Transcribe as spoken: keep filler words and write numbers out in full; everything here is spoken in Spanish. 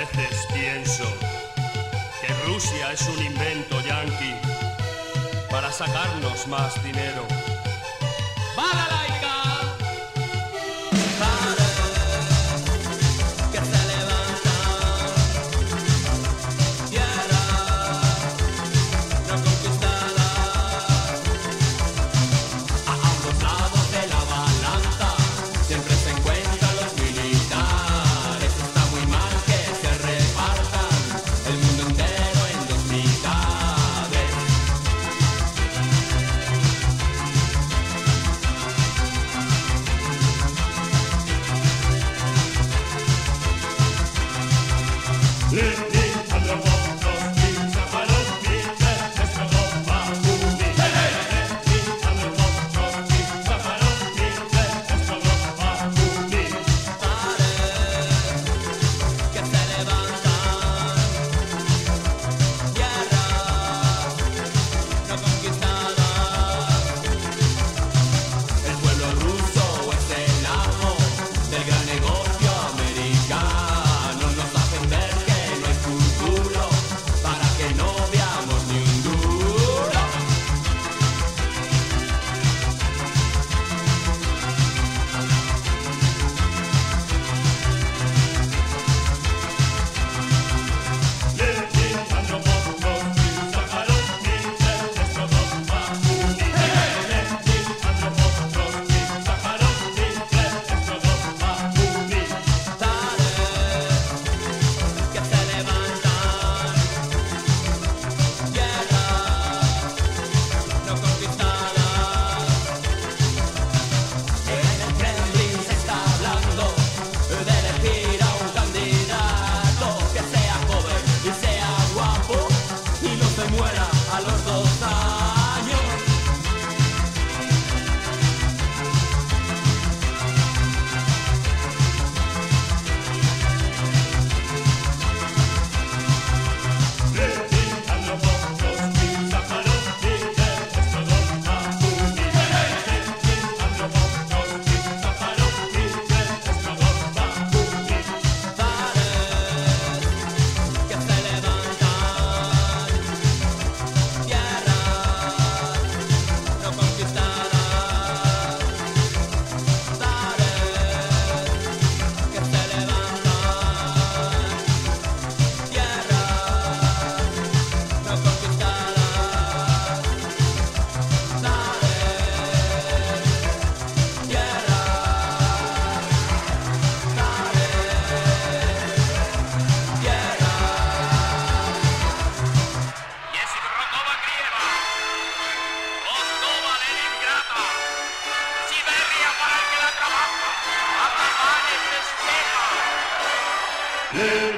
veces pienso que Rusia es un invento yanqui para sacarnos más dinero. ¡Balalaika! Que se levanta tierra no conquistada. A ambos lados de la balanza siempre se encuentran los militares. Está muy mal que se repartan el mundo entero en dos mitades. A los dos años. Que se levantan tierra no conquistada. Que se levantan tierra no conquistada. Tierra, tierra. Jeśli wrogowa Kijewa, Moskwa, Leningrada, Siberia para el que la trabaja, Alemania festeja.